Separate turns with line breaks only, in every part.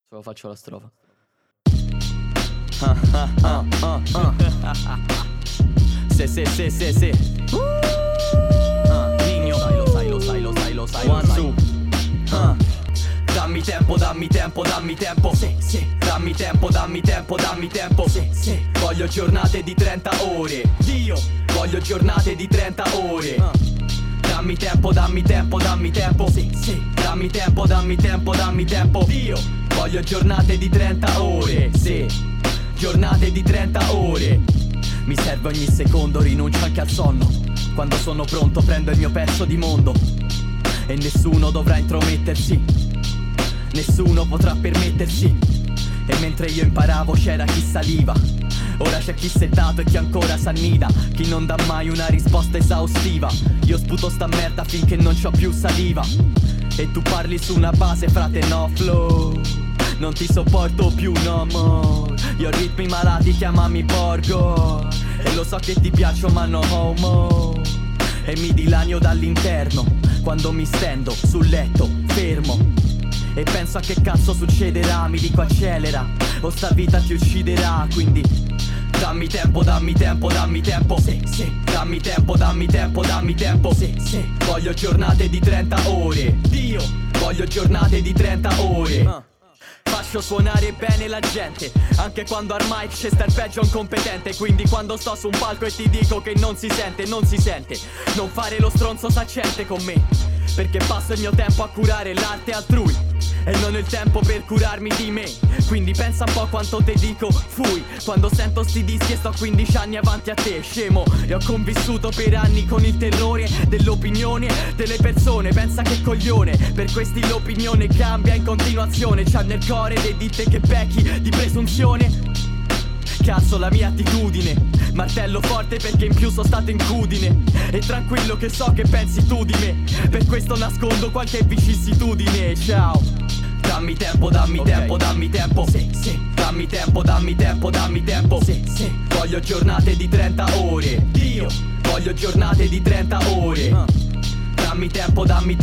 Solo faccio la strofa. Se. Nino, lo sai. One, two. Dammi tempo. Sì. Dammi tempo. Sì. Voglio giornate di 30 ore. Dio, voglio giornate di 30 ore. Dammi tempo. Sì. Dammi tempo. Dio, voglio giornate di 30 ore. Sì, giornate di 30 ore. Mi serve ogni secondo, rinuncio anche al sonno. Quando sono pronto prendo il mio pezzo di mondo. E nessuno dovrà intromettersi, nessuno potrà permettersi. E mentre io imparavo c'era chi saliva, ora c'è chi settato e chi ancora s'annida, chi non dà mai una risposta esaustiva. Io sputo sta merda finché non c'ho più saliva. E tu parli su una base, frate, no flow. Non ti sopporto più, no more. Io ho ritmi malati, chiamami porco. E lo so che ti piaccio ma no homo. E mi dilanio dall'interno quando mi stendo sul letto, fermo. E penso a che cazzo succederà, mi dico accelera, o sta vita ti ucciderà, quindi dammi tempo. Sì. Dammi tempo. Sì. Voglio giornate di 30 ore. Dio, voglio giornate di 30 ore. Faccio suonare bene la gente, anche quando al mic c'è sta il peggio incompetente. Quindi quando sto su un palco e ti dico che non si sente. Non fare lo stronzo saccente con me, perché passo il mio tempo a curare l'arte altrui e non il tempo per curarmi di me. Quindi pensa un po' quanto te dico fui quando sento sti dischi e sto 15 anni avanti a te, scemo. E ho convissuto per anni con il terrore dell'opinione delle persone. Pensa che coglione, per questi l'opinione cambia in continuazione. C'ha nel cuore dei ditte che becchi di presunzione. Cazzo la mia attitudine, martello forte perché in più sono stato incudine. E tranquillo che so che pensi tu di me, per questo nascondo qualche vicissitudine. Ciao. Dammi tempo. Sì. Dammi tempo. Sì. Voglio giornate di 30 ore. Dio, voglio giornate di 30 ore. Dammi tempo.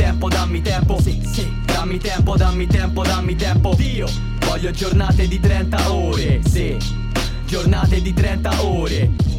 Sì. Dammi tempo. Dio, voglio giornate di 30 ore. Sì, giornate di 30 ore.